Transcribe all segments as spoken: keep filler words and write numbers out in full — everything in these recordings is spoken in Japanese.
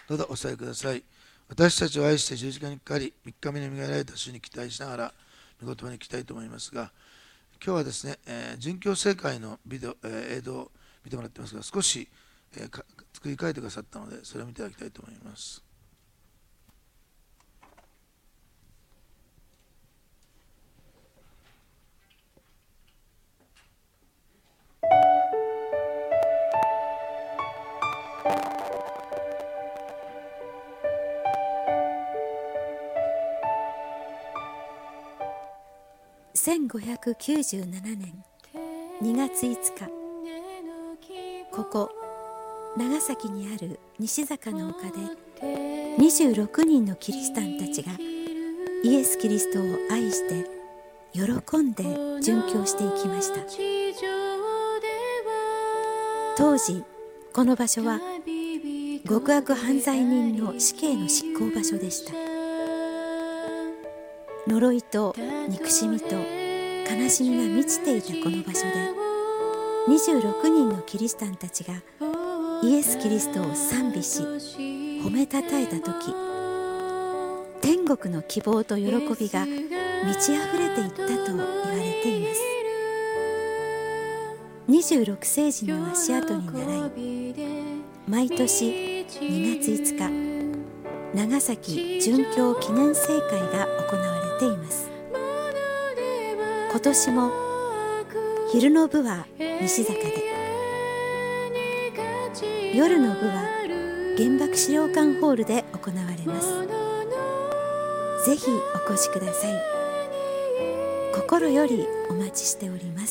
どうぞお伝えください。私たちを愛して十字架にかかり、みっかめによみがえられた主に期待しながら、御言葉に行きたいと思いますが、今日はですね、えー、殉教聖会のビデオ、えー、映像を見てもらってますが、少し、えー、作り変えてくださったので、それを見ていただきたいと思います。 せんごひゃくきゅうじゅうななねんにがついつか、ここ長崎にある西坂の丘でにじゅうろくにんのキリシタンたちがイエス・キリストを愛して喜んで殉教していきました。当時この場所は極悪犯罪人の死刑の執行場所でした。呪いと憎しみと悲しみが満ちていたこの場所で、にじゅうろくにんのキリシタンたちがイエス・キリストを賛美し褒めたたえたとき、天国の希望と喜びが満ち溢れていったと言われています。にじゅうろくせいじの足跡に倣い、毎年にがついつか長崎殉教記念聖会が行われています。今年も昼の部は西坂で、夜の部は原爆資料館ホールで行われます。ぜひお越しください。心よりお待ちしております。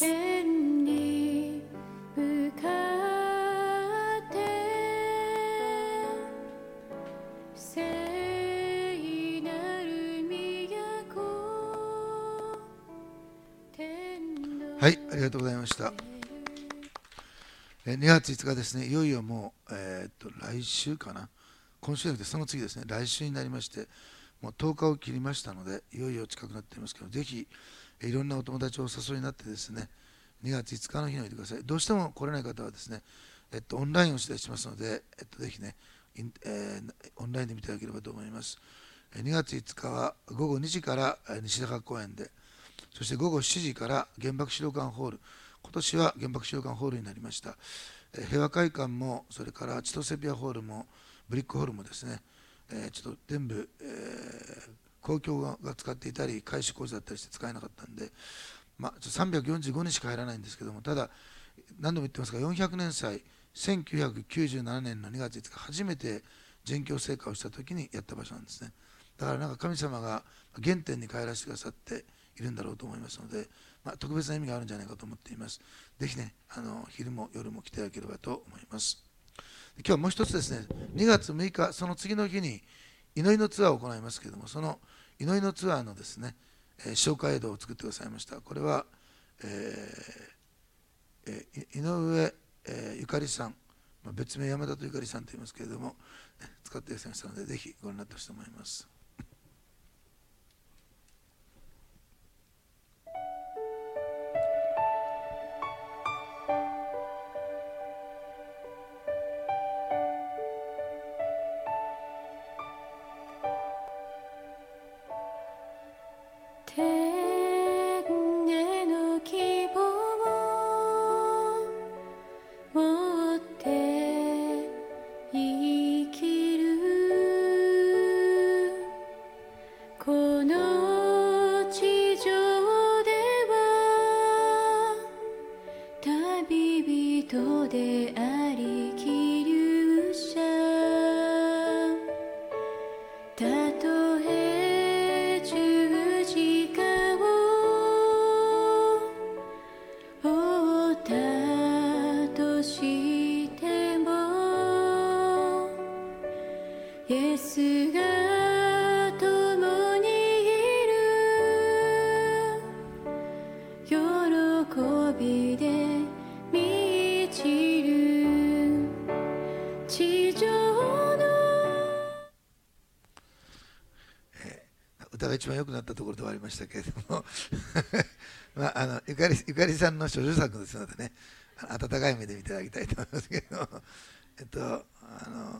はい、ありがとうございました。にがついつかですね、いよいよもう、えー、っと来週かな、今週じゃなくてその次ですね、来週になりまして、もうとおかを切りましたので、いよいよ近くなっていますけど、ぜひいろんなお友達をお誘いになってですね、にがついつかの日においてください。どうしても来れない方はですね、えっと、オンラインをしたりしますので、えっと、ぜひね、えー、オンラインで見ていただければと思います。にがついつかはごごにじから西坂公園で、そしてごごしちじから原爆資料館ホール、今年は原爆資料館ホールになりました。平和会館も、それから千歳セピアホールも、ブリックホールもですね、えー、ちょっと全部、えー、公共が使っていたり、改修工事だったりして使えなかったんで、まあ、さんびゃくよんじゅうごにんしか入らないんですけども、ただ、何度も言ってますが、よんひゃくねん祭、せんきゅうひゃくきゅうじゅうななねんのにがついつか、初めて殉教聖火をしたときにやった場所なんですね。だからなんか神様が原点に帰らせてくださっているんだろうと思いますので、まあ、特別な意味があるんじゃないかと思っています。ぜひね、あの昼も夜も来ていただければと思います。今日はもう一つですね、にがつむいか、その次の日に祈りのツアーを行いますけれども、その祈りのツアーのですね、えー、紹介映像を作ってくださいました。これは、えーえー、井上、えー、ゆかりさん、まあ、別名山田とゆかりさんと言いますけれども、使っていらっしゃいましたので、ぜひご覧になってほしいと思います。歌が一番良くなったところではありましたけれどもまあ、あのゆかり、ゆかりさんの所女作ですのでね、温かい目で見ていただきたいと思いますけれども、えっと、あの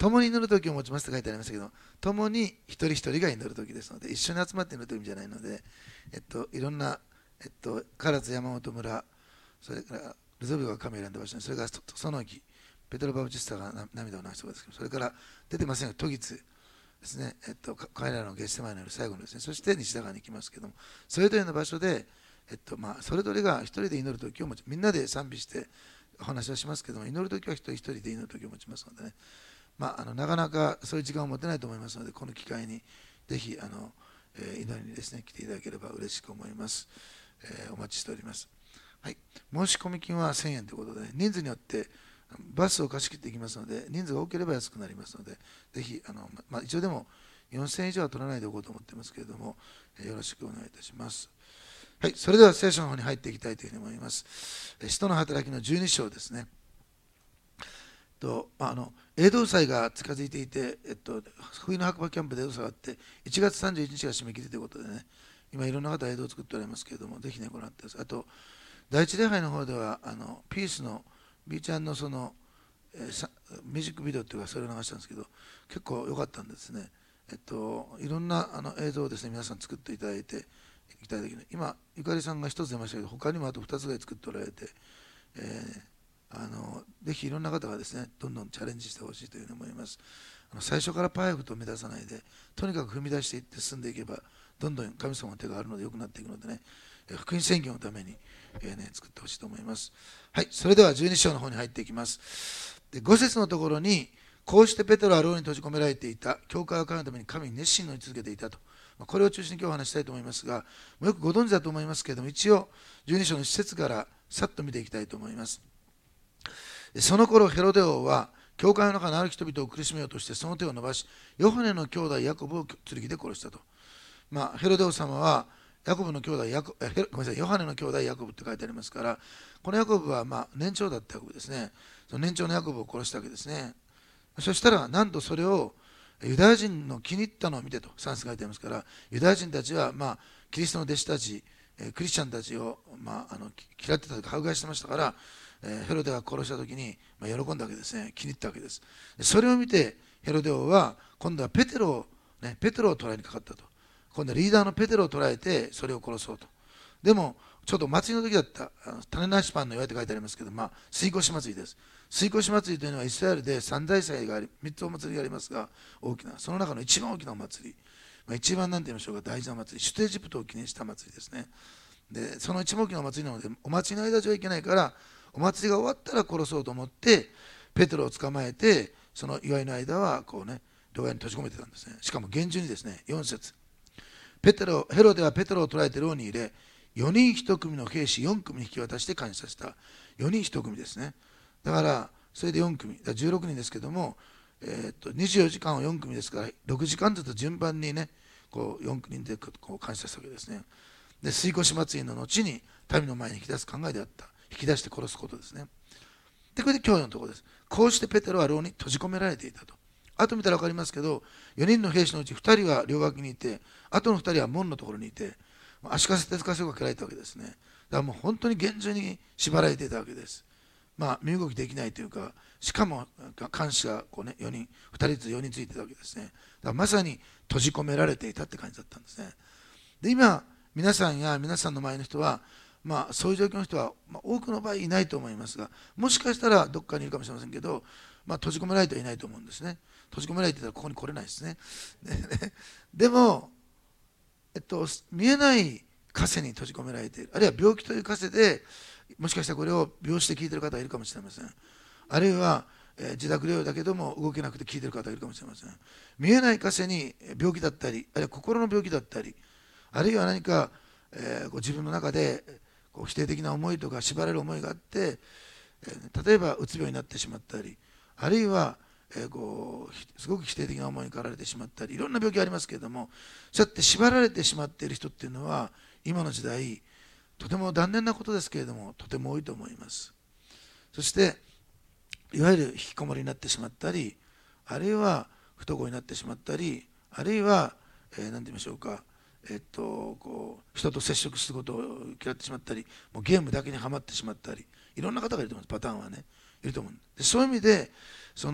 共に祈る時を持ちますと書いてありましたけど、共に一人一人が祈る時ですので、一緒に集まって祈るという意味じゃないので、えっと、いろんな、えっと、唐津山本村、それからルゾビオが神を選んだ場所に、それからその木、ペトロ・バプチスタが涙を流したことですけど、それから出てませんが、都議ですね、えっと、彼らのゲッセマイネの最後のですね、そして西田川に行きますけども、それぞれの場所で、えっとまあ、それぞれが一人で祈るときを持ち、みんなで賛美してお話はしますけども、祈るときは一人一人で祈るときを持ちますのでね、まあ、あのなかなかそういう時間を持てないと思いますので、この機会にぜひあの、えー、祈りにですね来ていただければ嬉しく思います。えー、お待ちしております。はい、申し込み金はせんえんということで、人数によってバスを貸し切っていきますので、人数が多ければ安くなりますので、ぜひあの、まあ、一応でもよんせんえん以上は取らないでおこうと思ってますけれども、えー、よろしくお願いいたします。はい、それでは聖書の方に入っていきたいというふうに思います。使徒の働きのじゅうに章ですね。とあの映像祭が近づいていて、えっと、冬の白馬キャンプで映像祭があって、いちがつさんじゅういちにちが締め切りということでね、今いろんな方が映像を作っておられますけれども、ぜひね、ご覧ください。あと、第一礼拝の方では、あのピースの B ちゃんのその、えー、ミュージックビデオというか、それを流したんですけど、結構良かったんですね。えっと、いろんなあの映像をですね、皆さん作っていただいて、いただき今、ゆかりさんがひとつ出ましたけど、他にもあとふたつぐらい作っておられて、えーあのぜひいろんな方がですね、どんどんチャレンジしてほしいというふうに思います。あの最初からパーフェクトを目指さないで、とにかく踏み出していって進んでいけば、どんどん神様の手があるので良くなっていくのでね、福音宣言のために、えーね、作ってほしいと思います。はい、それではじゅうに章の方に入っていきます。でご節のところに、こうしてペテロは牢に閉じ込められていた、教会を変えるために神に熱心に祈り続けていたと。これを中心に今日お話したいと思いますが、よくご存知だと思いますけれども、一応じゅうに章のいち節からさっと見ていきたいと思います。その頃ヘロデ王は教会の中のある人々を苦しめようとしてその手を伸ばし、ヨハネの兄弟ヤコブを剣で殺したと。まあ、ヘロデ王様はヤコブの兄弟ヤコえごめんなさいヨハネの兄弟ヤコブって書いてありますから、このヤコブはまあ年長だったヤコブですね。その年長のヤコブを殺したわけですね。そしたらなんとそれをユダヤ人の気に入ったのを見てとさん節書いてありますから、ユダヤ人たちはまあキリストの弟子たち、クリスチャンたちをまああの嫌ってたとか迫害してましたから、ヘロデが殺した時に喜んだわけですね。気に入ったわけです。それを見てヘロデ王は今度はペテロを、ね、ペテロを捕らえにかかったと。今度はリーダーのペテロを捕らえてそれを殺そうと。でもちょっと祭りの時だった、種なしパンの祝いって書いてありますけど、まあ、水越祭りです。水越祭りというのはイスラエルで三大祭があり、三つお祭りがありますが、大きな、その中の一番大きなお祭り、まあ、一番なんて言いましょうか、大事な祭り、出エジプトを記念した祭りですね。で、その一番大きなお祭りなので、お祭りの間中はいけないから、お祭りが終わったら殺そうと思ってペテロを捕まえて、その祝いの間はこうね、牢屋に閉じ込めてたんですね。しかも厳重にですね、よん節、ペテロヘロデはペテロを捕らえて牢に入れ、よにんいち組の兵士よん組に引き渡して監視させた。よにんいち組ですね。だからそれでよん組、だからじゅうろくにんですけども、えー、っとにじゅうよじかんをよん組ですから、ろくじかんずつ順番にね、こうよん人でこう監視させたわけですね。で、水越祭りの後に民の前に引き出す考えであった。引き出して殺すことですね。で、これで今日のところです。こうしてペテロは牢に閉じ込められていたと。あと見たら分かりますけど、よにんの兵士のうちふたりは両脇にいて、あとのふたりは門のところにいて、足かせ手かせをかけられたわけですね。だからもう本当に厳重に縛られていたわけです。まあ、身動きできないというか、しかも監視がこう、ね、よにん、ふたりずつよにんついてたわけですね。だからまさに閉じ込められていたって感じだったんですね。で、今、皆さんや皆さんの前の人は、まあ、そういう状況の人は、まあ、多くの場合いないと思いますが、もしかしたらどっかにいるかもしれませんけど、まあ、閉じ込められてはいないと思うんですね。閉じ込められていたらここに来れないですね。でも、えっと、見えない枷に閉じ込められている、あるいは病気という枷で、もしかしたらこれを病死で聞いている方がいるかもしれません。あるいは、えー、自宅療養だけども動けなくて聞いている方がいるかもしれません。見えない枷に病気だったり、あるいは心の病気だったり、あるいは何か、えー、こう自分の中でこう否定的な思いとか縛られる思いがあって、えー、例えばうつ病になってしまったり、あるいは、えー、こうすごく否定的な思いに駆られてしまったり、いろんな病気がありますけれども、そうやって縛られてしまっている人っていうのは今の時代とても残念なことですけれどもとても多いと思います。そしていわゆる引きこもりになってしまったり、あるいは不登校になってしまったり、あるいは、えー、何て言いましょうか、えっと、こう人と接触することを嫌ってしまったり、もうゲームだけにはまってしまったり、いろんな方がいると思います。パターンはね、いると思う。でそういう意味でその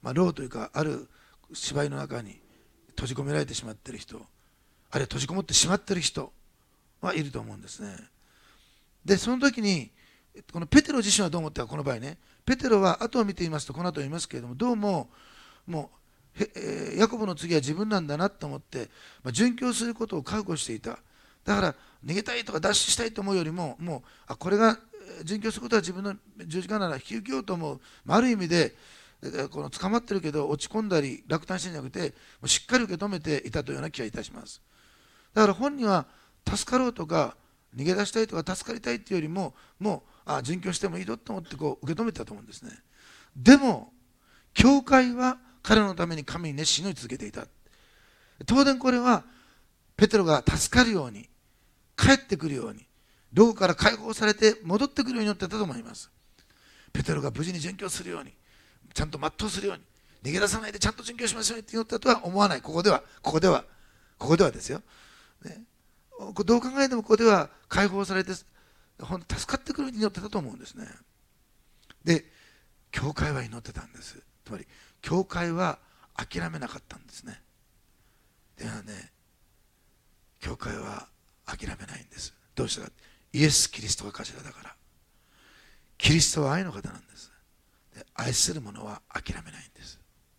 まあ、牢というかある芝居の中に閉じ込められてしまっている人、あるいは閉じこもってしまっている人はいると思うんですね。でその時にこのペテロ自身はどう思ったか、この場合ね、ペテロは後を見ていますと、この後言いますけれども、どうももうえヤコブの次は自分なんだなと思って、まあ、殉教することを覚悟していた。だから逃げたいとか脱出したいと思うよりも、もうあこれが殉教することは自分の十字架なら引き受けようと思う、まあ、ある意味でこの捕まってるけど落ち込んだり落胆してんじゃなくて、もうしっかり受け止めていたというような気がいたします。だから本人は助かろうとか逃げ出したいとか助かりたいというよりも、もうあ殉教してもいいぞと思ってこう受け止めてたと思うんですね。でも教会は彼のために神に熱心に続けていた。当然これはペテロが助かるように、帰ってくるように、牢から解放されて戻ってくるようになってたと思います。ペテロが無事に殉教するように、ちゃんと全うするように、逃げ出さないでちゃんと殉教しましょうって祈ったとは思わない。ここではここではここではですよ、ね、どう考えてもここでは解放されてほんと助かってくるように祈ってたと思うんですね。で教会は祈ってたんです。つまり教会は諦めなかったんですね。ではね、教会は諦めないんです。どうしたか、イエス・キリストが頭だから。キリストは愛の方なんです。で愛する者は諦めないんです。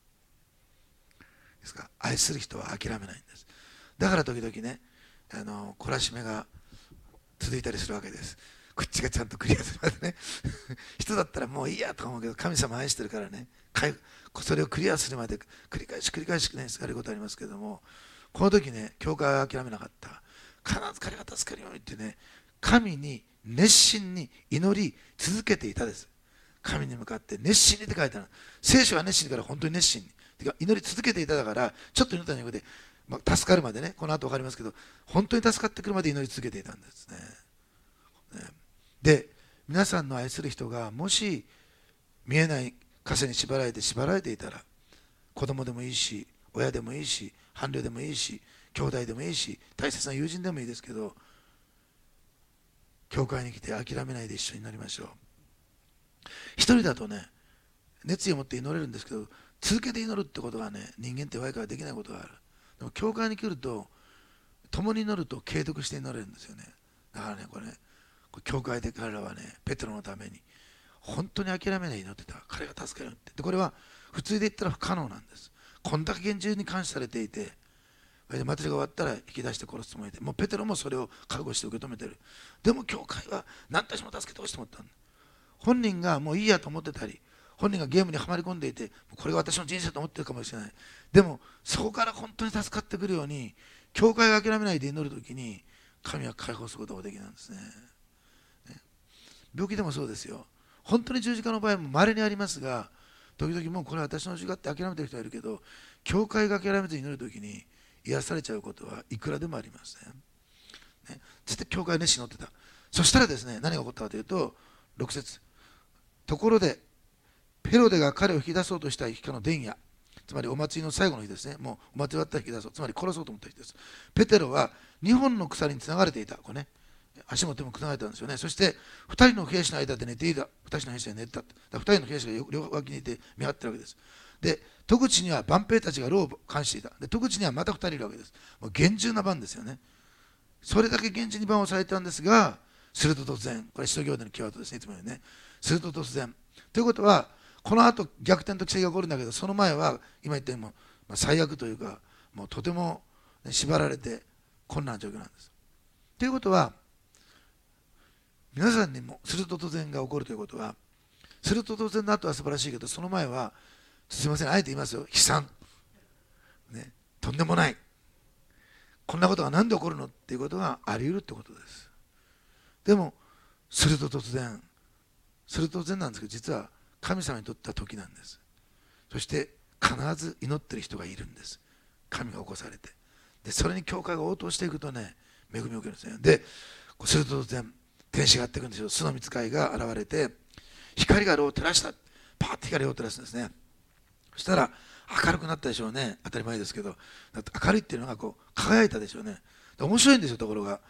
ですから愛する人は諦めないんです。だから時々ね、あの懲らしめが続いたりするわけです。こっちがちゃんとクリアするまでね人だったらもういいやと思うけど、神様愛してるからね、それをクリアするまで繰り返し繰り返しね、やることありますけども、この時ね、教会は諦めなかった。必ず彼が助かるようにってね、神に熱心に祈り続けていたです。神に向かって熱心にって書いてある。聖書は熱心だから本当に熱心にてか祈り続けていただから、ちょっと祈ったんじゃなくて、まあ、助かるまでね、この後分かりますけど、本当に助かってくるまで祈り続けていたんですね。ねで皆さんの愛する人がもし見えない枷に縛られて縛られていたら、子供でもいいし、親でもいいし、伴侶でもいいし、兄弟でもいいし、大切な友人でもいいですけど、教会に来て諦めないで一緒に祈りましょう。一人だとね、熱意を持って祈れるんですけど、続けて祈るってことはね、人間って弱いからできないことがある。でも教会に来ると、共に祈ると継続して祈れるんですよね。だからね、これね、教会で彼らはね、ペテロのために本当に諦めないで祈ってた。彼が助けるって。でこれは普通で言ったら不可能なんです。こんだけ厳重に監視されていて、祭りが終わったら引き出して殺すつもりで、もうペテロもそれを覚悟して受け止めてる。でも教会は何たちも助けてほしいと思ったんだ。本人がもういいやと思ってたり、本人がゲームにはまり込んでいて、これが私の人生と思ってるかもしれない。でもそこから本当に助かってくるように、教会が諦めないで祈るときに神は解放することができるんですね。ね、病気でもそうですよ。本当に十字架の場合も稀にありますが、時々もうこれは私の十字架って諦めてる人がいるけど、教会が諦めて祈るときに癒されちゃうことはいくらでもありますね。ね、そして教会熱心に祈ってた。そしたらですね、何が起こったかというと、ろく節、ところでヘロデが彼を引き出そうとした日の前夜、つまりお祭りの最後の日ですね。もうお祭り終わったら引き出そう、つまり殺そうと思った日です。ペテロはにほんの鎖につながれていた。これね、足も手もつながれたんですよね。そしてふたりの兵士の間で寝ていた。ふたりの兵士が寝てた。だからふたりの兵士が両脇にいて見張ってるわけです。で戸口には番兵たちが牢を監視していた。で戸口にはまたふたりいるわけです。もう厳重な番ですよね。それだけ厳重に番をされてたんですが、すると突然、これ使徒行伝のキーワードですね、いつもよりね。すると突然。ということは、この後逆転と奇跡が起こるんだけど、その前は今言ったようにも、まあ、最悪というか、もうとても、ね、縛られて困難な状況なんです。ということは、皆さんにもすると突然が起こるということは、すると突然の後は素晴らしいけど、その前は、すいません、あえて言いますよ、悲惨、ね、とんでもない、こんなことが何で起こるのっていうことがあり得るってことです。でも、すると突然、すると突然なんですけど、実は神様にとっては時なんです。そして必ず祈ってる人がいるんです。神が起こされて。で、それに教会が応答していくとね、恵みを受けるんですね。で、すると突然、天使がやってくるんですよ。巣の御使いが現れて、光が牢を照らした。パーッと光を照らすんですね。そしたら、明るくなったでしょうね。当たり前ですけど。だって明るいっていうのがこう輝いたでしょうね。面白いんですよ、ところが。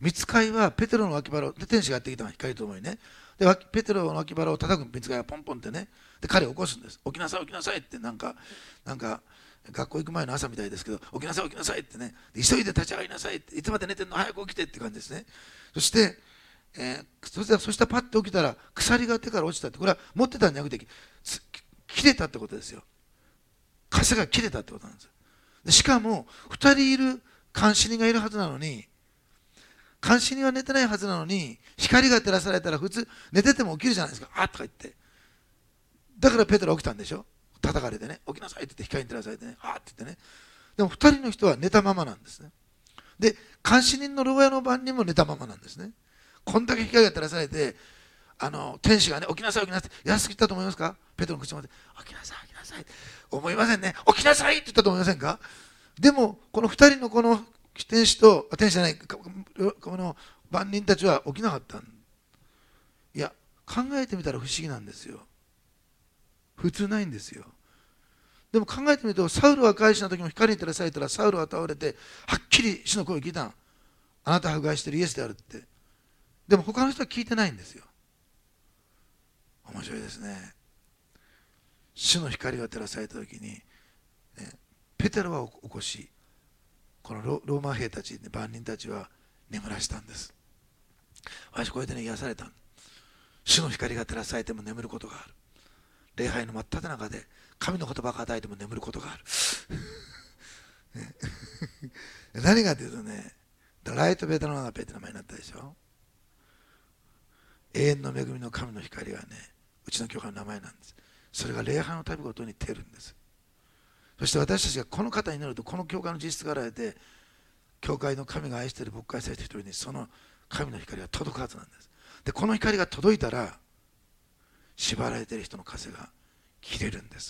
御使いはペテロの脇腹を、で天使がやってきたのが光と思いね。でペテロの脇腹を叩く御使いがポンポンってね、で彼を起こすんです。起きなさい起きなさいって、なんかなんか学校行く前の朝みたいですけど、起きなさい起きなさいってね、急いで立ち上がりなさいって、いつまで寝てんの、早く起きてって感じですね。そして、えー、そしたらそしたらパッと起きたら鎖が手から落ちたって、これは持ってたんじゃなくて切れたってことですよ。枷が切れたってことなんです。でしかもふたりいる監視人がいるはずなのに、監視人は寝てないはずなのに、光が照らされたら普通寝てても起きるじゃないですか。あっとか言って、だからペテロ起きたんでしょ。叩かれてね、起きなさいって言って光に照らされてね、あっって言ってね。でもふたりの人は寝たままなんですね。で監視人の牢屋の番人も寝たままなんですね。こんだけ光が照らされて、あの天使がね、起きなさい起きなさいって安く言ったと思いますか。ペテロの口まで起きなさい起きなさいって思いませんね。起きなさいって言ったと思いませんか。でもこのふたりのこの天使と天使じゃないこの番人たちは起きなかったん。いや考えてみたら不思議なんですよ。普通ないんですよ。でも考えてみると、サウルは返しの時も光に照らされたらサウルは倒れてはっきり主の声を聞いたん。あなたは迫害しているイエスであるって。でも他の人は聞いてないんですよ。面白いですね。主の光が照らされた時に、ね、ペテロは起こし、この ロ, ローマ兵たち、ね、番人たちは眠らしたんです。私こうやってね癒された。主の光が照らされても眠ることがある。礼拝の真っ只中で神の言葉が与えても眠ることがある、ね、何かというとね、ライトベタのナガペって名前になったでしょ。永遠の恵みの神の光がね、うちの教会の名前なんです。それが礼拝の度ごとに照るんです。そして私たちがこの方になると、この教会の実質が現れて、教会の神が愛している牧会されている人にその神の光が届くはずなんです。でこの光が届いたら、縛られている人の枷が切れるんです。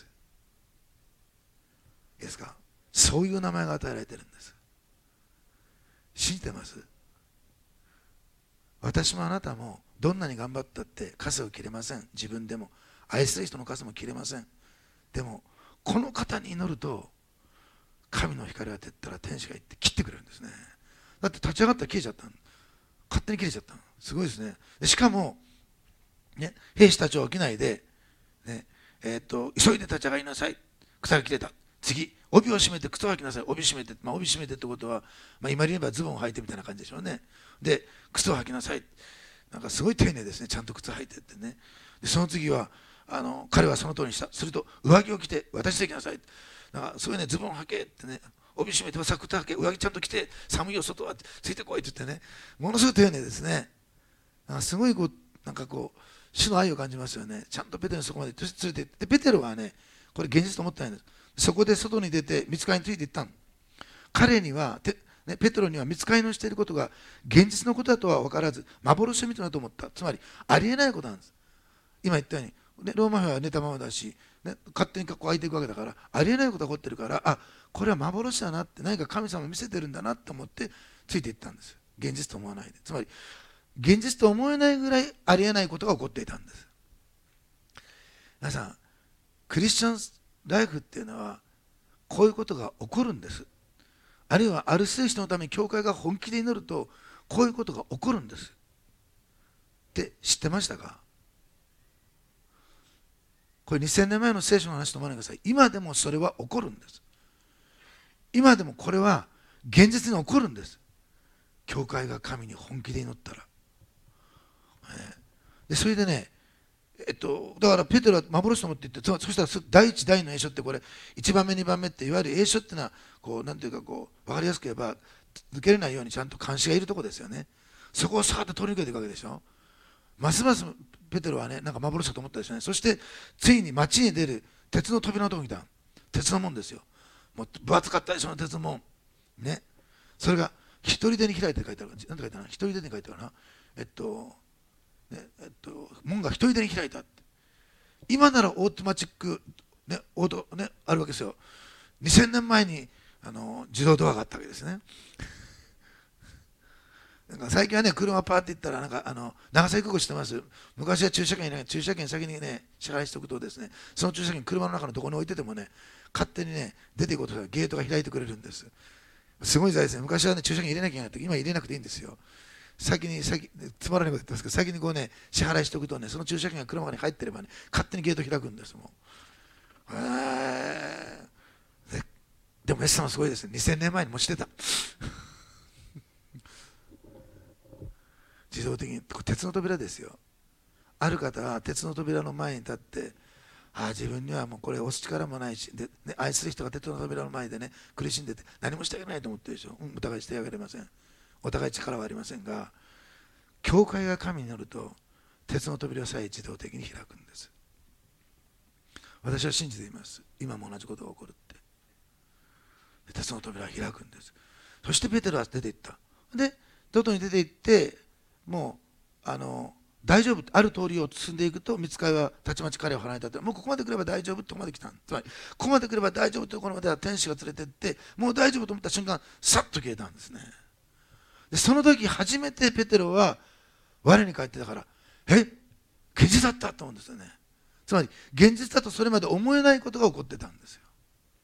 いいですか。そういう名前が与えられているんです。信じてます。私もあなたもどんなに頑張ったって枷を切れません。自分でも愛する人の枷も切れません。でもこの方に祈ると、神の光が照ったら天使が行って切ってくれるんですね。だって立ち上がったら切れちゃったの。勝手に切れちゃったの。すごいですね。でしかも、ね、兵士たちは起きないで、ねえー、と急いで立ち上がりなさい。草が切れた。次、帯を締めて靴を履きなさい。帯締めて、まあ、帯締めてってことは、まあ、今言えばズボンを履いてみたいな感じでしょうね。で、靴を履きなさい。なんかすごい丁寧ですね。ちゃんと靴履いてってね。でその次はあの彼はその通りにした。すると上着を着て私できなさい。なんかそういうね、ズボン履けってね、帯締めてさ靴履け、上着ちゃんと着て、寒いよ外はってついてこいって言ってね、ものすごい丁寧ですね。なんかすごいこうなんかこう主の愛を感じますよね。ちゃんとペテロにそこまで連れて行って、ペテロはね、これ現実と思ってないんです。そこで外に出て御使いについていったの。彼にはて、ね、ペテロには御使いのしていることが現実のことだとは分からず、幻を見たなと思った。つまりありえないことなんです。今言ったように、ね、ローマ兵は寝たままだし、ね、勝手にこう開いていくわけだから、ありえないことが起こってるから、あ、これは幻だなって、何か神様見せてるんだなと思ってついていったんです。現実と思わないで。つまり現実と思えないぐらいありえないことが起こっていたんです。皆さん、クリスチャンライフっていうのはこういうことが起こるんです。あるいはある聖人のために教会が本気で祈るとこういうことが起こるんですって知ってましたか。これにせんねんまえの聖書の話と思わないでください。今でもそれは起こるんです。今でもこれは現実に起こるんです。教会が神に本気で祈ったら。でそれでね、えっと、だからペテロは幻と思って言って、そしたら第一第二の栄書ってこれいちばんめにばんめっていわゆる栄書っていうのはこうなんていうかこう分かりやすく言えば抜けれないようにちゃんと監視がいるところですよね。そこをさーっと通り抜けていくわけでしょ。ますますペテロはねなんか幻だと思ったでしょうね。そしてついに街に出る鉄の扉のとこに来た。鉄の門ですよ。もう分厚かったでしょうね、鉄の門ね。それが一人でに開いて書いてある。なんて書いてあるかな、一人でに書いてあるな。えっとねえっと、門が一人でに開いたって。今ならオートマチック、ねオートね、あるわけですよ。にせんねんまえにあの自動ドアがあったわけですね。なんか最近はね、車パーって行ったらなんかあの長崎空港知ってます。昔は駐車券いない、駐車券先にね支払いしておくとですね、その駐車券車の中のどこに置いててもね、勝手にね出ていこうとしたらゲートが開いてくれるんです。すごい財ですね。昔はね駐車券入れなきゃいけないって、今入れなくていいんですよ。 先に先つまらないこと言ってますけど、先にこうね支払いしておくとね、その駐車券が車に入ってればね勝手にゲート開くんです。もうえー、で, でもイエス様すごいですね。にせんねんまえに持ち出た自動的に鉄の扉ですよ。ある方は鉄の扉の前に立って、ああ自分にはもうこれ押す力もないしで、ね、愛する人が鉄の扉の前でね苦しんでて何もしてあげないと思ってるでしょ。うん、お互いしてあげれません。お互い力はありませんが、教会が神に乗ると鉄の扉さえ自動的に開くんです。私は信じています。今も同じことが起こるって。鉄の扉は開くんです。そしてペテロは出て行った。で外に出て行って、もうあの大丈夫、ある通りを進んでいくと御使いはたちまち彼を離れたって、もうここまで来れば大丈夫ってとこまで来た。つまりここまで来れば大丈夫ってところまでは天使が連れてって、もう大丈夫と思った瞬間さっと消えたんですね。でその時初めてペテロは我に返ってたから、え現実だったと思うんですよね。つまり現実だとそれまで思えないことが起こってたんですよ。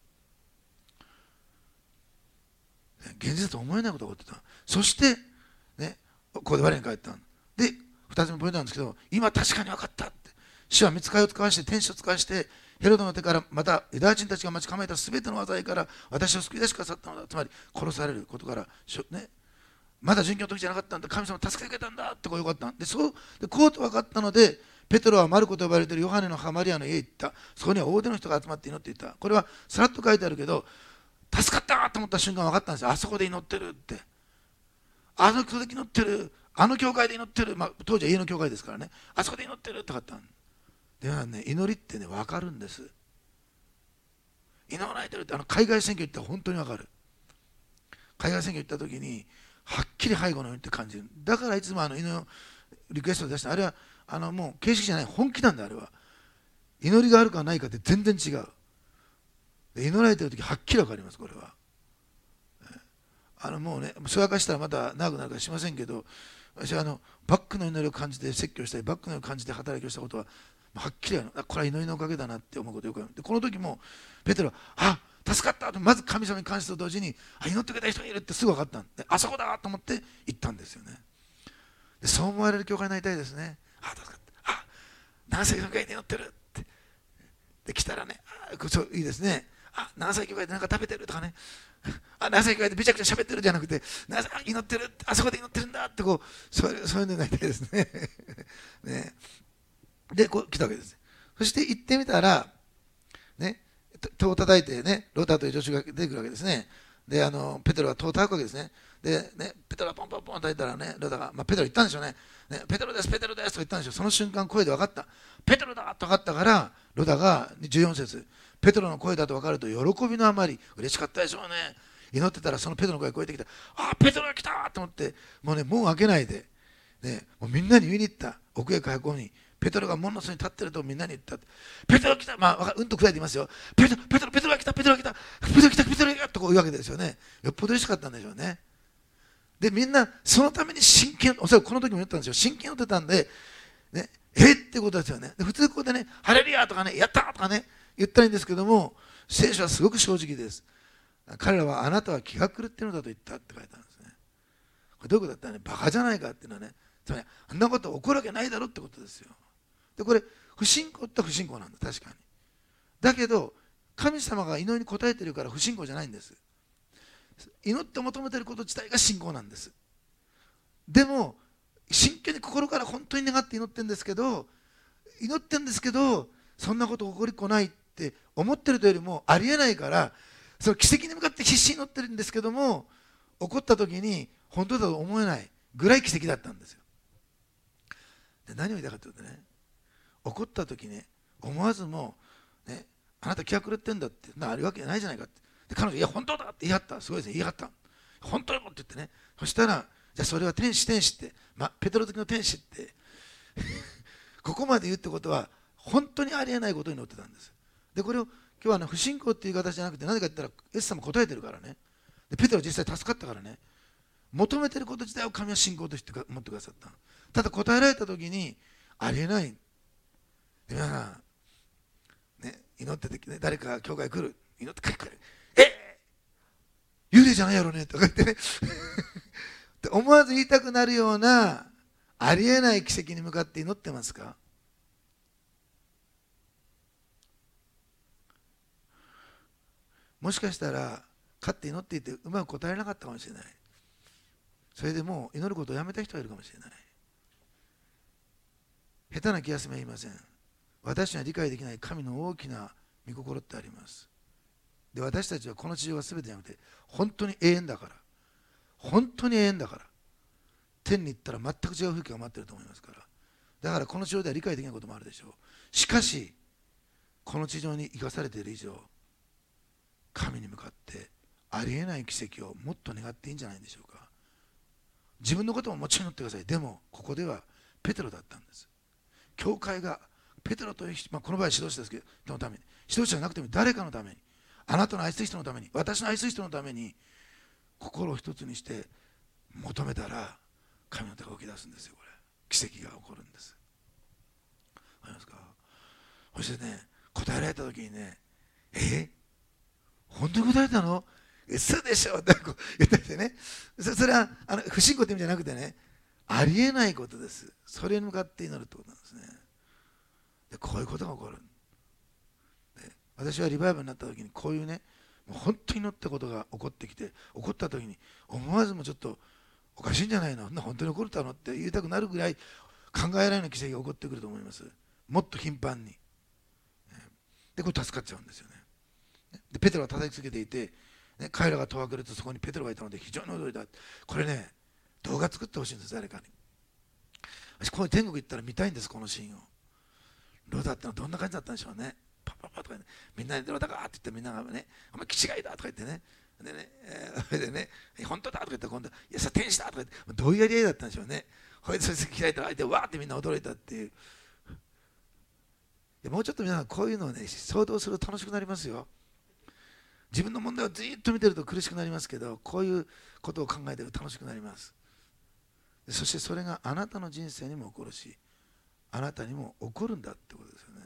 現実だと思えないことが起こってた。そしてね、ここで我に返ったで、ふたつめポイントなんですけど、今確かに分かったって。主は御使いを使わして天使を使わしてヘロドの手から、またユダヤ人たちが待ち構えたすべての災いから私を救い出してくださったのだ。つまり殺されることから、ね、まだ殉教の時じゃなかったんだ、神様助けてくれたんだってこうよかったで、そうでこうと分かったので、ペテロはマルコと呼ばれているヨハネの母マリアの家へ行った。そこには大勢の人が集まって祈っていた。これはさらっと書いてあるけど、助かったと思った瞬間分かったんですよ。あそこで祈ってるって、あの時祈ってる、あの教会で祈ってる、まあ、当時は家の教会ですからね、あそこで祈ってるって分かったんで、ね、祈りってね分かるんです。祈らないとるって、あの海外選挙行ったら本当に分かる。海外選挙行った時にはっきり背後のようにって感じる。だからいつもあの祈りのリクエストを出した、あれはあのもう形式じゃない、本気なんだ。あれは祈りがあるかないかって全然違う。で祈られてる時はっきり分かります。これはあのもうね、そやかしたらまた長くなるからしませんけど、私はあのバックの祈りを感じて説教したり、バックの祈りを感じて働きをしたことははっきりある。これは祈りのおかげだなって思うことよくある。でこの時もペテロはあ助かったと、まず神様に感謝と同時に、あ祈ってくれた人がいるってすぐ分かったんで、あそこだと思って行ったんですよね。でそう思われる教会になりたいですね。あ助かった、あ長崎の教会で祈ってるってで来たらね、あそういいですね。あ長崎教会で何か食べてるとかね、あ長崎教会でめちゃくちゃ喋ってるじゃなくて、長崎祈ってる、あそこで祈ってるんだってこう、そういうそういうのになりたいですね。ねでこう来たわけです。そして行ってみたらね、戸を叩いてね、ロタという助手が出てくるわけですね。であのペテロは戸を叩くわけですね。でね、ペテロがポンポンポン叩いたらね、ロタが、まあ、ペテロ言ったんでしょうね。ねペテロです、ペテロですと言ったんでしょう。その瞬間声で分かった。ペテロだと分かったから、ロタがじゅうよん節、ペテロの声だと分かると喜びのあまり嬉しかったでしょうね。祈ってたらそのペテロの声が聞こえてきた。あペテロが来たと思って、もうね門を開けないで、ね、もうみんなに言いに行った。奥へ駆け込み、ペテロが門の外に立ってるとみんなに言った。ペテロ来た、まあうんと砕いていますよ。ペテロペテロペテロが来た、ペテロが来た、ペテロ来た、ペテロが来たとこう言うわけですよね。よっぽど嬉しかったんでしょうね。でみんなそのために真剣、おそらくこの時も言ったんですよ。真剣を言ってたんで、ね、えってことですよね。で普通ここでねハレルヤとかねやったとかね言ったらいいんですけども、聖書はすごく正直です。彼らはあなたは気が狂っているのだと言ったって書いてあるんですね。これどういうことだったらね、バカじゃないかっていうのはね、つまりあんなこと起こるわけないだろってことですよ。でこれ不信仰って不信仰なんだ、確かに。だけど神様が祈りに応えてるから不信仰じゃないんです。祈って求めていること自体が信仰なんです。でも真剣に心から本当に願って祈ってるんですけど、祈ってるんですけどそんなこと起こりっこないって思ってるというよりもありえないから、その奇跡に向かって必死に祈ってるんですけども、起こった時に本当だと思えないぐらい奇跡だったんですよ。で何を言いたかというとね、起こった時ね、思わずもうね、あなた気が狂ってんだってなあるわけじゃないじゃないかって。で彼女いや本当だって言い張った。すごいですね、言い張った。本当よって言ってね、そしたらじゃあそれは天使天使って、ま、ペテロ好きの天使ってここまで言うってことは本当にありえないことに乗ってたんです。でこれを今日は、ね、不信仰っていう形じゃなくて、なぜかって言ったらイエス様答えてるからね。でペテロは実際助かったからね。求めてること自体を神は信仰として持ってくださった。ただ答えられた時にありえない。で皆さん、ね、祈ってて、ね、誰かが教会来る、祈って帰ってくる、えー、幽霊じゃないやろねとか言ってね思わず言いたくなるようなありえない奇跡に向かって祈ってますか？もしかしたら勝って祈っていてうまく答えなかったかもしれない。それでもう祈ることをやめた人がいるかもしれない。下手な気休めは言いません。私には理解できない神の大きな御心ってあります。で、私たちはこの地上が全てじゃなくて本当に永遠だから、本当に永遠だから、天に行ったら全く違う風景が待ってると思いますから、だからこの地上では理解できないこともあるでしょう。しかしこの地上に生かされている以上、神に向かってありえない奇跡をもっと願っていいんじゃないでしょうか。自分のことももちろん祈ってください。でもここではペテロだったんです。教会がペテロという人、まあ、この場合指導者ですけどのために、指導者じゃなくても誰かのために、あなたの愛する人のために、私の愛する人のために心を一つにして求めたら神の手が動き出すんですよ。これ奇跡が起こるんです。わかりますか？そしてね、答えられた時にね、え本当に答えたの？嘘でしょってこう言ったりしてね、そそれはあの不信仰という意味じゃなくてね、ありえないことです。それに向かって祈るってことなんですね。でこういうことが起こる。で私はリバイバルになった時にこういうね、もう本当に祈ったことが起こってきて、起こった時に思わずもちょっとおかしいんじゃないの、本当に起こったのって言いたくなるぐらい考えられない奇跡が起こってくると思います。もっと頻繁に。でこれ助かっちゃうんですよね。でペテロが叩きつけていて、ね、彼らが戸を開けるとそこにペテロがいたので非常に驚いた。これね、動画作ってほしいんです、誰かに。私こういう天国行ったら見たいんです、このシーンを。ロダってのはどんな感じだったんでしょうね。パッパッパッとかね、みんなでロダがーって言ってみんながね、お前気違いだとか言ってね、でね、えー、それでね、本当だとか言って今度、いやさ天使だとか言って、どういうやり合いだったんでしょうね。それでそれで開いたら相手わーってみんな驚いたっていう。もうちょっと皆さんこういうのをね想像すると楽しくなりますよ。自分の問題をずっと見てると苦しくなりますけど、こういうことを考えてると楽しくなります。そしてそれがあなたの人生にも起こるし、あなたにも起こるんだってことですよね。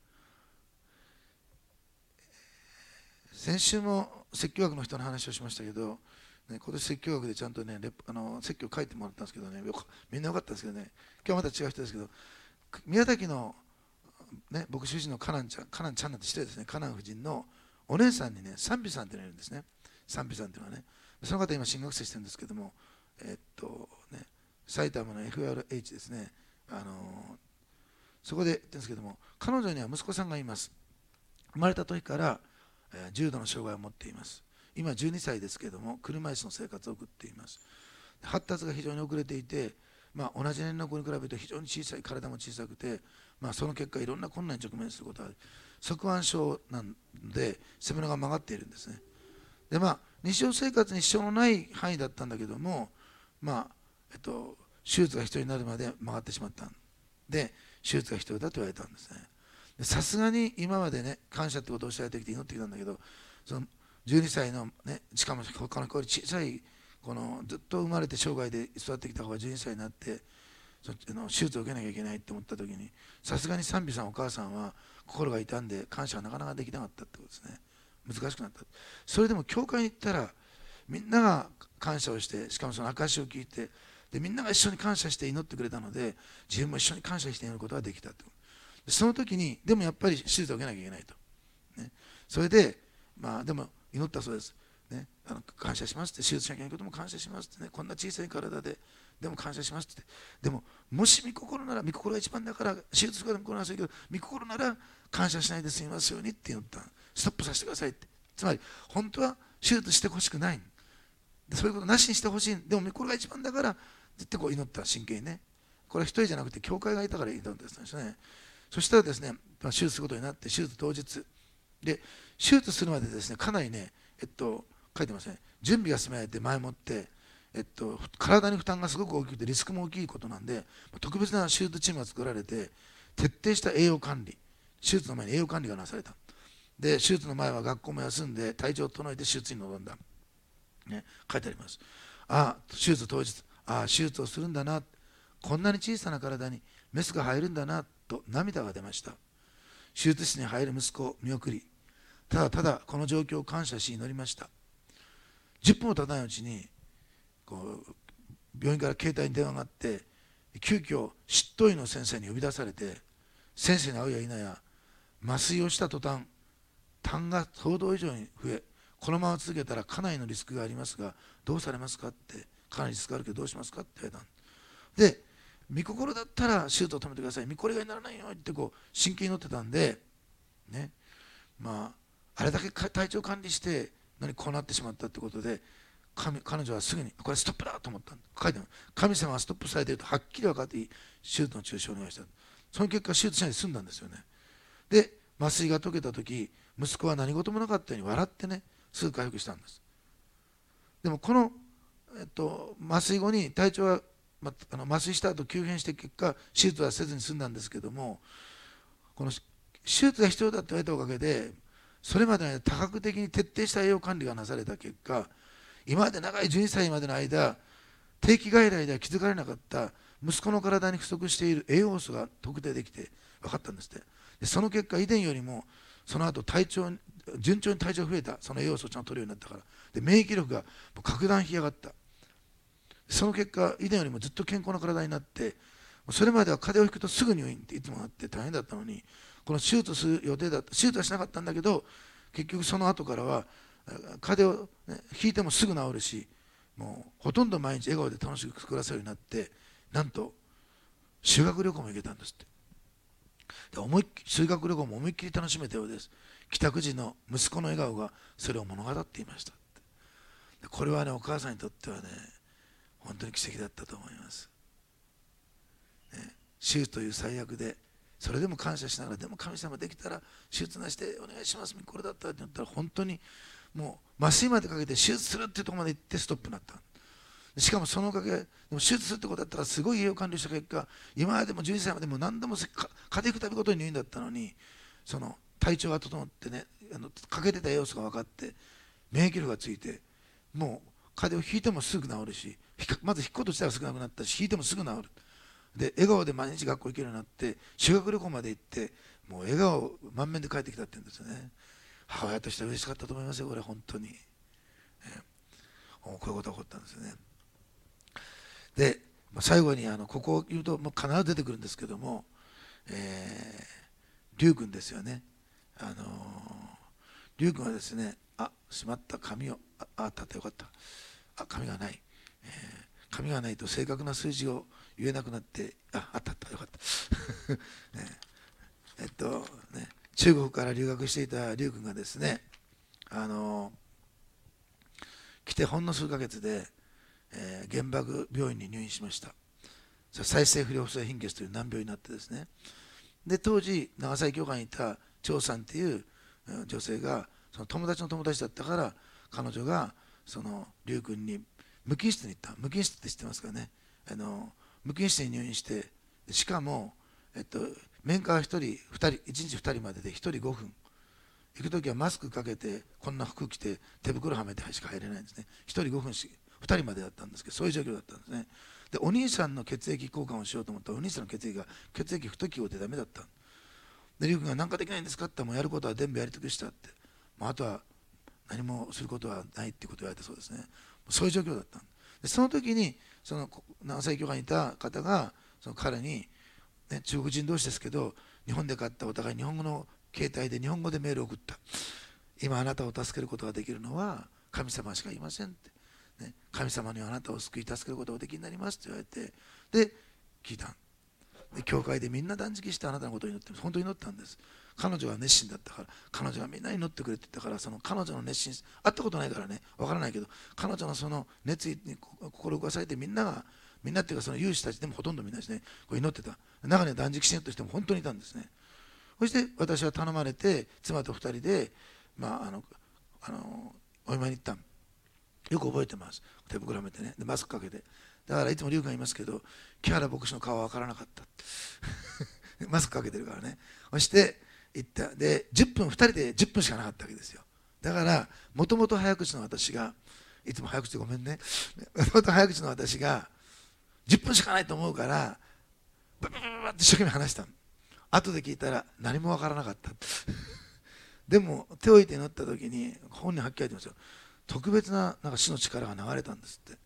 先週も説教学の人の話をしましたけど、ね、今年説教学でちゃんとねレあの説教書いてもらったんですけどね、よくみんなよかったんですけどね、今日はまた違う人ですけど、宮崎の、ね、僕主人のカナンちゃん、カナンちゃんなんて知ってるですね、カナン夫人のお姉さんにね、賛美さんっていうのがいるんですね。賛美さんっていうのはね、その方今進学生してるんですけども、えっとね、埼玉の エフアールエイチ ですね、あのそこで言ってるんですけども、彼女には息子さんがいます。生まれた時から、えー、重度の障害を持っています。今じゅうにさいですけれども、車椅子の生活を送っています。発達が非常に遅れていて、まあ、同じ年齢の子に比べると非常に小さい、体も小さくて、まあ、その結果いろんな困難に直面することがある。側腕症なので背骨が曲がっているんですね。でまあ日常生活に支障のない範囲だったんだけども、まあえっと手術が必要になるまで曲がってしまったんで、手術が必要だと言われたんですね。さすがに今までね感謝ってことをおっしゃられてきて祈ってきたんだけど、そのじゅうにさいのね、しかも他の子より小さいこのずっと生まれて生涯で育ってきた子がじゅうにさいになってその手術を受けなきゃいけないって思った時に、さすがに賛美さんお母さんは心が痛んで感謝がなかなかできなかったってことですね。難しくなった。それでも教会に行ったらみんなが感謝をして、しかもその証を聞いて、でみんなが一緒に感謝して祈ってくれたので、自分も一緒に感謝して祈ることができたってことで、その時にでもやっぱり手術を受けなきゃいけないと、ね、それでまあでも祈ったそうです、ね、あの感謝しますって、手術しなきゃいけないことも感謝しますってね、こんな小さい体ででも感謝しますって、でももし御心なら、御心が一番だから手術するから御心なんですけど、御心なら感謝しないで済みますようにって言った。ストップさせてくださいって。つまり本当は手術してほしくない、そういうことなしにしてほしい、でも御心が一番だからってこう祈った、真剣にね。これは一人じゃなくて教会がいたから祈ったんですね。そしたらですね、手術することになって、手術当日で手術するまでですね、かなりね、えっと書いてますね、準備が進められて前もって、えっと、体に負担がすごく大きくてリスクも大きいことなんで、特別な手術チームが作られて、徹底した栄養管理、手術の前に栄養管理がなされた。で、手術の前は学校も休んで体調を整えて手術に臨んだ、ね、書いてあります。ああ、手術当日、ああ、手術をするんだな、こんなに小さな体にメスが入るんだなと涙が出ました。手術室に入る息子を見送り、ただただこの状況を感謝し祈りました。じゅっぷんも経たないうちにこう病院から携帯に電話があって、急遽執刀医の先生に呼び出されて、先生に会うや否や麻酔をした途端、痰が想像以上に増え、このまま続けたらかなりのリスクがありますがどうされますかって、かなりリスクがあるけどどうしますかって言われた。で、御心だったら手術を止めてください、御心がにならないよってこう真剣に乗ってたんでね、まああれだけ体調管理して何こうなってしまったってことで、神彼女はすぐにこれストップだと思ったんだ。書いてある。神様はストップされているとはっきり分かっていい、手術の中止をお願いした。その結果手術しないで済んだんですよね。で麻酔が解けた時、息子は何事もなかったように笑ってね、すぐ回復したんです。でもこの、えっと、麻酔後に体調は、ま、あの麻酔した後急変して結果手術はせずに済んだんですけども、この手術が必要だと言われたおかげで、それまでの間多角的に徹底した栄養管理がなされた結果、今まで長いじゅうにさいまでの間定期外来では気づかれなかった息子の体に不足している栄養素が特定できて分かったんですって。でその結果、以前よりもその後体調順調に体調が増えた。その栄養素をちゃんと取るようになったから。で免疫力が格段に干上がった。その結果、以前よりもずっと健康な体になって、それまでは風邪をひくとすぐ入院っていつもあって大変だったのに、この手術する予定だった、手術はしなかったんだけど、結局その後からは風邪を、ね、ひいてもすぐ治るし、もうほとんど毎日笑顔で楽しく暮らせるようになって、なんと修学旅行も行けたんですって。で思い修学旅行も思いっきり楽しめたようです。帰宅時の息子の笑顔がそれを物語っていましたって。でこれはね、お母さんにとってはね、本当に奇跡だったと思います、ね、手術という最悪で、それでも感謝しながら、でも神様できたら手術なしでお願いします、これだったらって言ったら、本当にもう麻酔までかけて手術するっていうところまで行ってストップになった。しかもそのおかげで、も手術するってことだったらすごい栄養管理した結果、今までもじゅうにさいまでも何度も風邪ひくたびごとに入院だったのに、その体調が整ってね、あの欠けてた栄養素が分かって免疫力がついて、もう風邪をひいてもすぐ治るし、まず引くこと自体が少なくなったし、引いてもすぐ治る。で笑顔で毎日学校行けるようになって、修学旅行まで行って、もう笑顔満面で帰ってきたって言うんですよね。母親としては嬉しかったと思いますよ、これ本当に、えー、こういうことが起こったんですよね。で、まあ、最後にあのここを言うともう必ず出てくるんですけども、えー、龍君ですよね。あのー、龍君はですね、あ、しまった、紙を、あ、あったってよかった、あ、紙がない、えー、紙がないと正確な数字を言えなくなって、あ、あったあったよかった、ね、えっとね、中国から留学していた龍君がですね、あのー、来てほんの数ヶ月で、えー、原爆病院に入院しました。それ再生不良性貧血という難病になってですね、で当時長崎教会にいた張さんっていう女性が、その友達の友達だったから、彼女がその龍君に無菌室に行った。無菌室って知ってますかね。あの無菌室に入院して、しかも、えっと、面会はひとりふたり、いちにちふたりまででひとりごふん、行くときはマスクかけてこんな服着て手袋はめてしか入れないんですね。ひとりごふんしふたりまでだったんですけど、そういう状況だったんですね。でお兄さんの血液交換をしようと思ったら、お兄さんの血液が血液不適合でダメだった。で龍君が何かできないんですかって、もうやることは全部やり尽くしたって、もうあとは何もすることはないってことを言われたそうですね。そういう状況だったで、その時にその長崎教会にいた方がその彼に、ね、中国人同士ですけど、日本で買ったお互い日本語の携帯で日本語でメールを送った。今あなたを助けることができるのは神様しかいませんって、ね、神様にはあなたを救い助けることができになりますって言われて、で聞いた。で教会でみんな断食してあなたのことを祈ってる。本当に祈ったんです。彼女は熱心だったから、彼女はみんなに祈ってくれって言ったから、その彼女の熱心、会ったことないからね分からないけど、彼女のその熱意に心を動かされて、みんながみんなっていうかその有志たちでもほとんどみんなですね、こう祈ってた。中には断食しようとしても本当にいたんですね。そして私は頼まれて妻とふたりで、まあ、あのあのお見舞いに行った。よく覚えてます。手袋はめてね、でマスクかけて。だからいつも龍君が言いますけど、木原牧師の顔は分からなかったマスクかけてるからね。そして行った。でじゅっぷん、ふたりでじゅっぷんしかなかったわけですよ。だからもともと早口の私が、いつも早口でごめんね、もともと早口の私がじゅっぷんしかないと思うから、ババババって一生懸命話したの。後で聞いたら何も分からなかったでも手を置いて祈った時に本人はっきり言ってますよ。特別ななんか死の力が流れたんですって。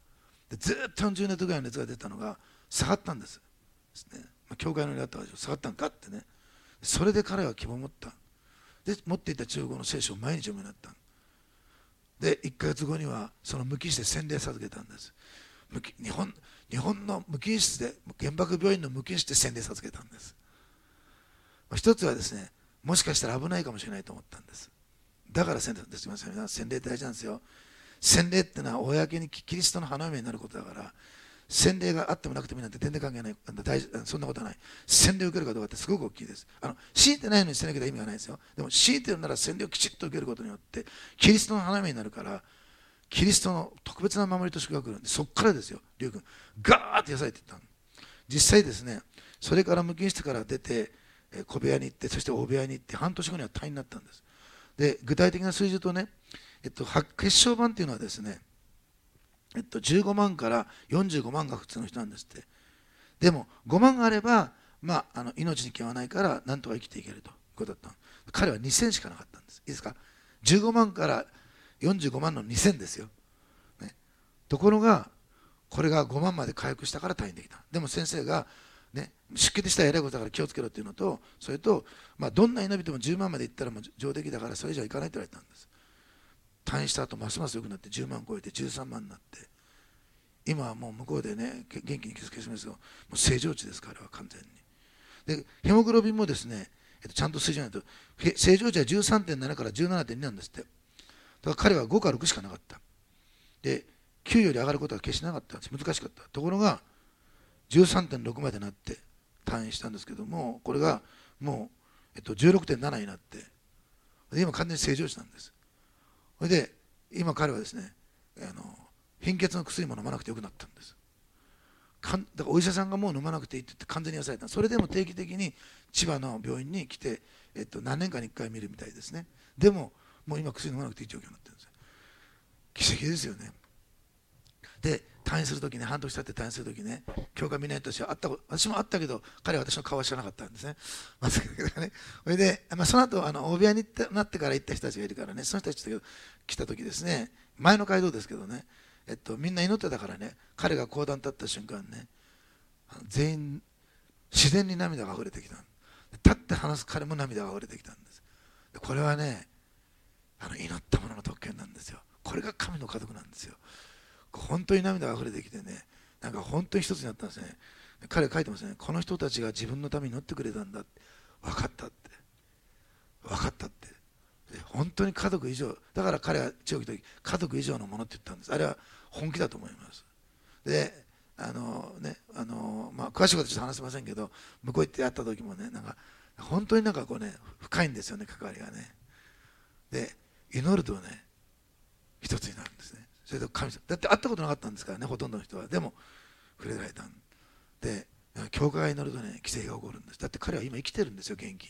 でずっとよんじゅうねんぐらいの熱が出たのが下がったんです。ですね、まあ、教会のにあったわけでしょ。下がったんかってね。それで彼は希望を持った。で持っていた中国語の聖書を毎日読むようになった。でいっかげつごにはその無菌室で洗礼授けたんです。日本日本の無菌室で、原爆病院の無菌室で洗礼授けたんです。一つはですね、もしかしたら危ないかもしれないと思ったんです。だから洗礼です。洗礼って大事なんですよ。洗礼ってのは公にキリストの花嫁になることだから、洗礼があってもなくてもいいなんて全然関係ない、大事、そんなことはない。洗礼を受けるかどうかってすごく大きいです。あの強いてないのにしてなきゃ意味がないですよ。でも強いてるなら洗礼をきちっと受けることによってキリストの花嫁になるから、キリストの特別な守りと祝福が来るんで、そこからですよ、龍君ガーッと癒されていったの。実際ですね、それから無菌室から出て小部屋に行って、そして大部屋に行って、半年後には退院になったんです。で具体的な数字とね、えっと、血小板っていうのはですね、えっと、じゅうごまんからよんじゅうごまんが普通の人なんですって。でもごまんあれば、まあ、あの命に危はないからなんとか生きていけるということだったの。彼はにせんしかなかったんです。いいですか。じゅうごまんからよんじゅうごまんのにせんですよ、ね、ところがこれがごまんまで回復したから退院できた。でも先生が、ね、出血したらえらいことだから気をつけろっていうのと、それと、まあ、どんなに伸びてもじゅうまんまでいったらもう上出来だからそれ以上いかないって言われたんです。退院した後ますます良くなってじゅうまん超えてじゅうさんまんになって、今はもう向こうでね元気に気づけしますけど、もう正常値ですから、完全に。でヘモグロビンもですね、えっと、ちゃんと数字じゃないと正常値は じゅうさんてんなな から じゅうななてんに なんですって。だから彼はごかろくしかなかった。できゅうより上がることは決してなかったんです。難しかった。ところが じゅうさんてんろく までなって退院したんですけども、これがもう、えっと、じゅうろくてんなな になって、で今完全に正常値なんです。それで今彼はですね、あの貧血の薬も飲まなくてよくなったんです。かんだからお医者さんがもう飲まなくていいって言って完全に痩せた。それでも定期的に千葉の病院に来て、えっと、何年かにいっかい見るみたいですね。でももう今薬飲まなくていい状況になってるんですよ。奇跡ですよね。で退院するときね、半年経って退院するときね、教会見ないとしてはあった、私も会ったけど彼は私の顔は知らなかったんですね。まずね、それで、まあ、その後あの大部屋になってから行った人たちがいるからね、その人たちが来たときですね、前の街道ですけどね、えっと、みんな祈ってたからね、彼が講談立った瞬間ね、全員自然に涙があふれてきた。立って話す彼も涙があふれてきたんです。でこれはね、あの祈った者の特権なんですよ。これが神の家族なんですよ。本当に涙があふれてきてね、なんか本当に一つになったんですね。彼は書いてますね。この人たちが自分のために祈ってくれたんだって、分かったって、分かったって。で本当に家族以上だから、彼は中国の時家族以上のものって言ったんです。あれは本気だと思います。であのねあの、まあ、詳しいことはちょっと話せませんけど、向こう行って会った時もね、なんか本当になんかこうね、深いんですよね、関わりがね。で祈るとね、一つになるんですね。それと神様だって会ったことなかったんですからね、ほとんどの人は。でも触れられたんで、教会が祈るとね、奇跡が起こるんです。だって彼は今生きてるんですよ、元気に。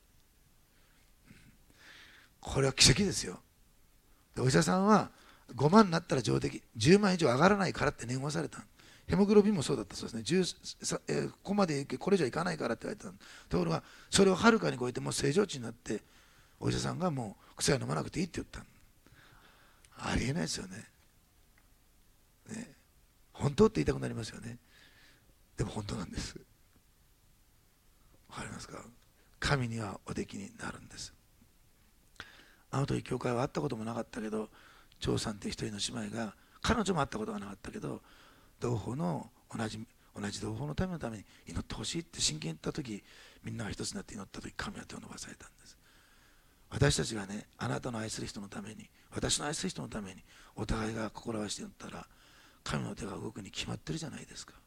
これは奇跡ですよ。でお医者さんはごまんになったら上出来、じゅうまん以上上がらないからって念をされた。ヘモグロビンもそうだったそうですね。じゅうえー、ここまでこれ以上いかないからって言われた。ところがそれをはるかに超えてもう正常値になって、お医者さんがもう薬は飲まなくていいって言った。ありえないですよね。ね、本当って言いたくなりますよね。でも本当なんです。わかりますか。神にはおできになるんです。あの時教会は会ったこともなかったけど、張さんって一人の姉妹が、彼女も会ったことがなかったけど、同胞の同じ同じ同胞のためのために祈ってほしいって真剣に言った時、みんなが一つになって祈った時、神は手を伸ばされたんです。私たちがね、あなたの愛する人のために、私の愛する人のためにお互いが心合わせて祈ったら、神の手が動くに決まってるじゃないですか。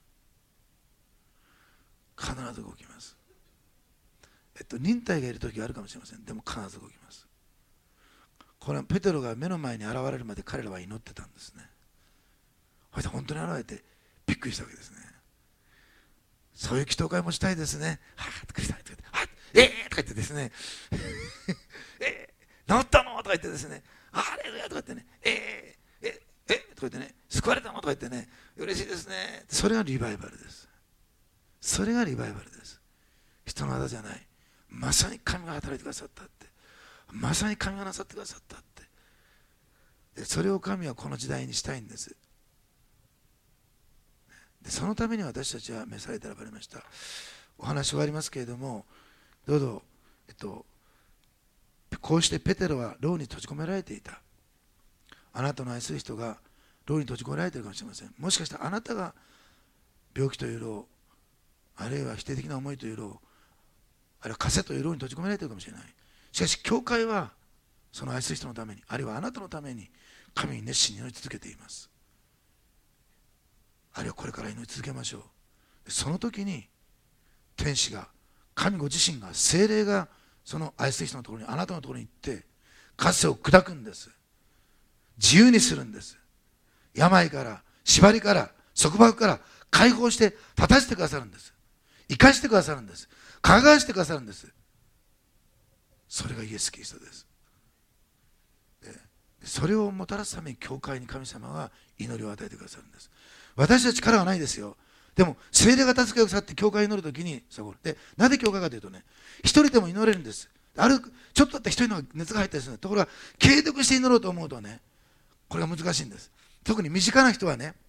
必ず動きます。えっと忍耐がいる時があるかもしれません。でも必ず動きます。これはペテロが目の前に現れるまで彼らは祈ってたんですね。そして本当に現れてびっくりしたわけですね。そういう祈祷会もしたいですね。はぁとかしたいとか言って、はえーとか言ってですねえー、治ったのとか言ってですね、あれやとか言ってね、えー、ええとか言ってね、救われたのとか言ってね、嬉しいですね。それがリバイバルです。それがリバイバルです。人の技じゃない。まさに神が働いてくださったって、まさに神がなさってくださったって。でそれを神はこの時代にしたいんです。 でそのために私たちは召されて選ばれました。お話終わりますけれども、どうぞ、えっと、こうしてペテロは牢に閉じ込められていた。あなたの愛する人が牢に閉じ込められているかもしれません。もしかしたらあなたが病気という牢、あるいは否定的な思いという牢、あるいは枷という牢に閉じ込められているかもしれない。しかし教会はその愛する人のために、あるいはあなたのために神に熱心に祈り続けています。あるいはこれから祈り続けましょう。その時に天使が、神ご自身が、聖霊がその愛する人のところに、あなたのところに行って枷を砕くんです。自由にするんです。病から、縛りから、束縛から解放して立たせてくださるんです。生かしてくださるんです。輝かしてくださるんです。それがイエス・キリストです。それをもたらすために教会に神様は祈りを与えてくださるんです。私たちからはないですよ。でも聖霊が助けをくださって教会に祈るときに、そこでなぜ教会かというとね、一人でも祈れるんです。あるちょっとだったら一人の熱が入ったりする。ところが継続して祈ろうと思うとね、これが難しいんです。特に身近な人はね、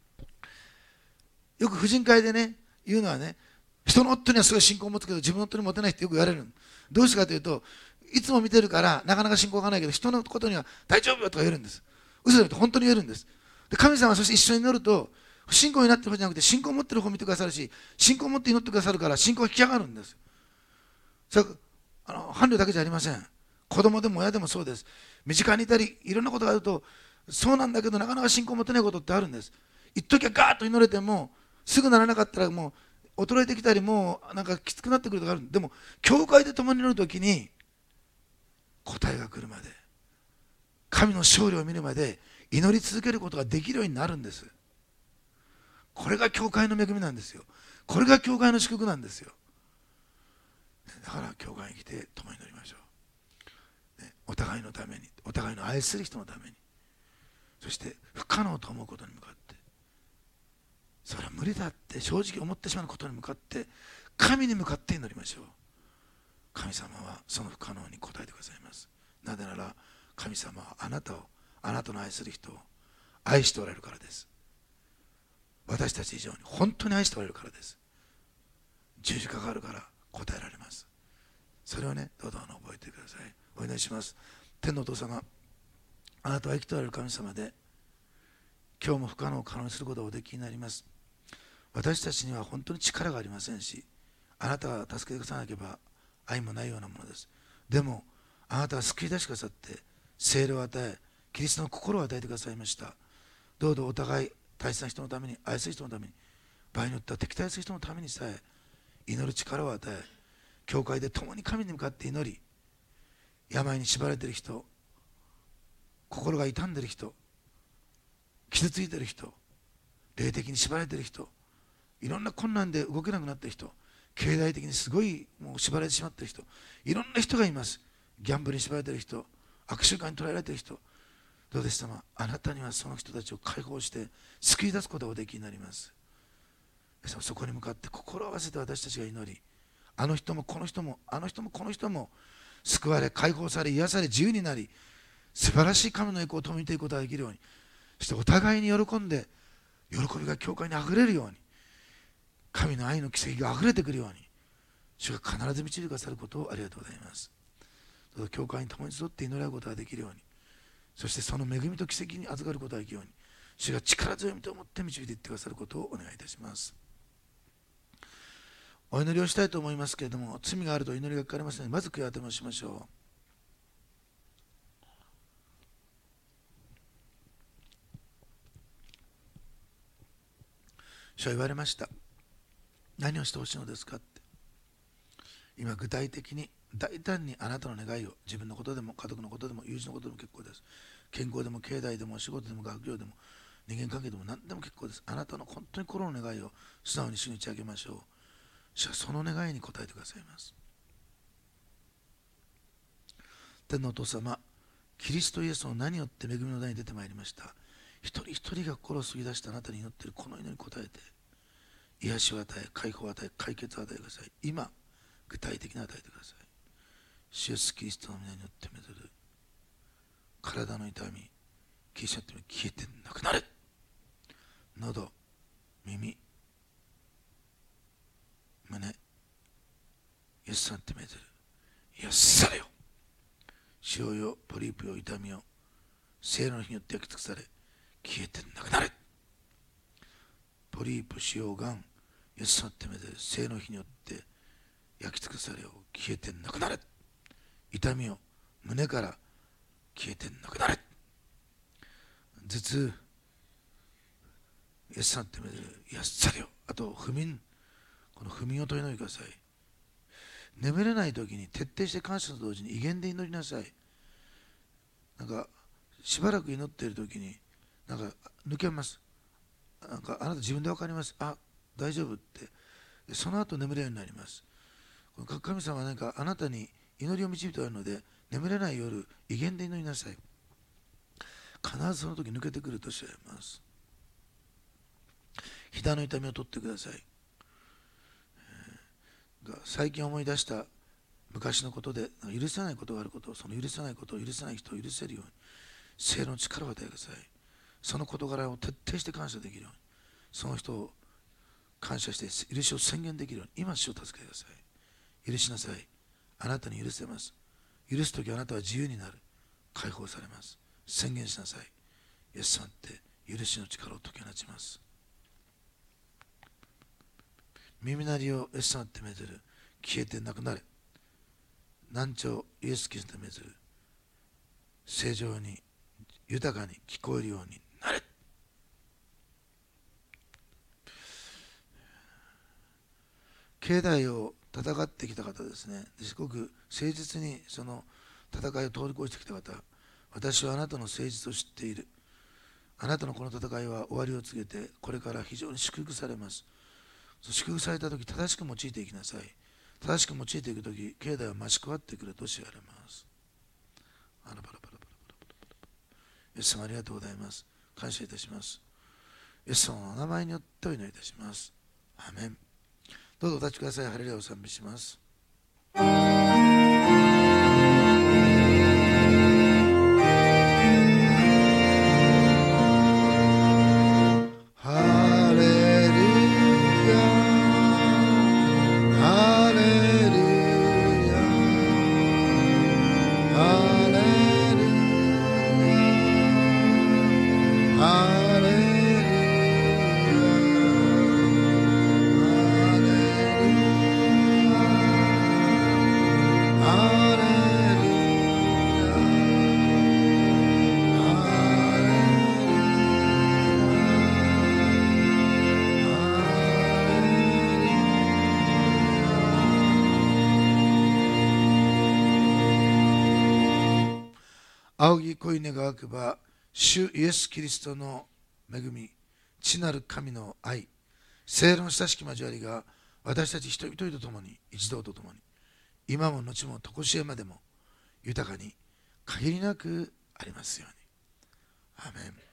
よく婦人会でね言うのはね、人の夫にはすごい信仰を持つけど自分の夫に持てないってよく言われる。どうしてかというと、いつも見てるからなかなか信仰がないけど、人のことには大丈夫よとか言えるんです。嘘だと本当に言えるんです。で神様はそして一緒に祈ると、不信仰になってる方じゃなくて信仰を持ってる方を見てくださるし、信仰を持って祈ってくださるから信仰が引き上がるんです。それあの伴侶だけじゃありません。子供でも親でもそうです。身近にいたりいろんなことがあると、そうなんだけどなかなか信仰を持てないことってあるんです。一時はガーッと祈れてもすぐならなかったらもう衰えてきたり、もうなんかきつくなってくるとかある。でも教会で共に祈るときに答えが来るまで、神の勝利を見るまで祈り続けることができるようになるんです。これが教会の恵みなんですよ。これが教会の祝福なんですよ。だから教会に来て共に祈りましょう、ね、お互いのために、お互いの愛する人のために、そして不可能と思うことに向かって、それは無理だって正直思ってしまうことに向かって、神に向かって祈りましょう。神様はその不可能に応えてくださいます。なぜなら神様はあなたを、あなたの愛する人を愛しておられるからです。私たち以上に本当に愛しておられるからです。十字架があるから答えられます。それをね、どうぞ覚えてください。お祈りします。天のお父様、あなたは生きておられる神様で、今日も不可能を可能にすることがおできになります。私たちには本当に力がありませんし、あなたが助けてくださらなければ愛もないようなものです。でもあなたは救い出してくださって、聖霊を与え、キリストの心を与えてくださいました。どうぞお互い大切な人のために、愛する人のために、場合によっては敵対する人のためにさえ祈る力を与え、教会で共に神に向かって祈り、病に縛られている人、心が傷んでいる人、傷ついている人、霊的に縛られている人、いろんな困難で動けなくなっている人、経済的にすごいもう縛られてしまっている人、いろんな人がいます。ギャンブルに縛られている人、悪習慣に捉えられている人、どうです様、あなたにはその人たちを解放して救い出すことがおできになります。そこに向かって心を合わせて私たちが祈り、あの人もこの人もあの人もこの人も救われ、解放され、癒され、自由になり、素晴らしい神の栄光を共に見ていくことができるように、そしてお互いに喜んで喜びが教会にあふれるように、神の愛の奇跡があふれてくるように、主が必ず導いてくださることをありがとうございます。どうぞ教会に共に集って祈り合うことができるように、そしてその恵みと奇跡に預かることができるように、主が力強いと思って導いていってくださることをお願いいたします。お祈りをしたいと思いますけれども、罪があると祈りがかかりますので、まず悔い改めをしましょう。主は言われました。何をしてほしいのですかって。今具体的に大胆にあなたの願いを、自分のことでも家族のことでも友人のことでも結構です。健康でも経済でも仕事でも学業でも人間関係でも何でも結構です。あなたの本当に心の願いを素直に主に打ち上げましょう。主はその願いに応えてくださいます。天のお父様、キリストイエスの名によって恵みの名に出てまいりました。一人一人が心を過ぎ出してあなたに祈っているこの祈りに応えて、癒しを与え、解放を与え、解決を与えてください。今具体的に与えてください。主イエスキリストの皆によってめずる体の痛み、キリストによって消えてなくなれ。喉、耳、 エスさんってめでる。癒されよ。腫瘍よ、ポリープよ、痛みよ、生の火によって焼き尽くされ、消えてなくなれ。ポリープ、腫瘍、がん、イエスさんってめでる。生の火によって焼き尽くされよ、消えてなくなれ。痛みよ、胸から消えてなくなれ。頭痛、イエスさんってめでる。癒されよ。あと不眠、この不眠を取り除いてください。眠れない時に徹底して感謝と同時に威厳で祈りなさい。なんかしばらく祈っている時になんか抜けます。なんかあなた自分で分かります。あ、大丈夫って。その後眠れるようになります。神様は何かあなたに祈りを導いておられるので、眠れない夜威厳で祈りなさい。必ずその時抜けてくるとおっしゃいます。膝の痛みを取ってください。最近思い出した昔のことで許せないことがあることを、その許せないことを許せない人を許せるように聖霊の力を与えてください。その事柄を徹底して感謝できるように、その人を感謝して許しを宣言できるように、今主を助けてください。許しなさい。あなたに許せます。許すときあなたは自由になる。解放されます。宣言しなさい。イエスさんって許しの力を解き放ちます。耳鳴りをイエスさんってめでる。消えてなくなれ。難聴、イエスキリストめずる。正常に豊かに聞こえるようになれ。境内を戦ってきた方ですね。すごく誠実にその戦いを通り越してきた方、私はあなたの誠実を知っている。あなたのこの戦いは終わりを告げて、これから非常に祝福されます。祝福されたとき、正しく用いていきなさい。正しく用いていくとき、境内は増し加わってくると知られます。あらばらばらばらばらばら。イエス様ありがとうございます。感謝いたします。イエス様のお名前によってお祈りいたします。アーメン。どうぞお立ちください。ハレルヤを賛美します。仰ぎ恋願わくば、主イエス・キリストの恵み、父なる神の愛、聖霊の親しき交わりが私たち一人一人と共に、一同と共に、今も後も常しえまでも豊かに限りなくありますように。アーメン。